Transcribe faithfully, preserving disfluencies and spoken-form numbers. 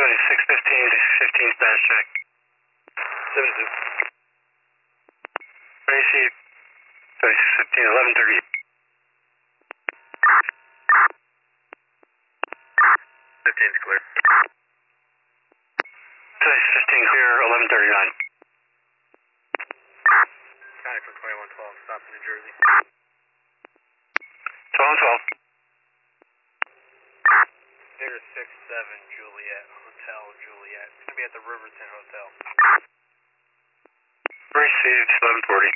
twenty-six fifteen, fifteen status check. seven two. Receive. twenty-six fifteen, eleven thirty. fifteen's clear. twenty-six fifteen clear, eleven thirty-nine. County from twenty-one twelve, stop in New Jersey. twelve and twelve. There's six seven Juliet, Hotel Juliet. It's going to be at the Riverton Hotel. Received, eleven forty.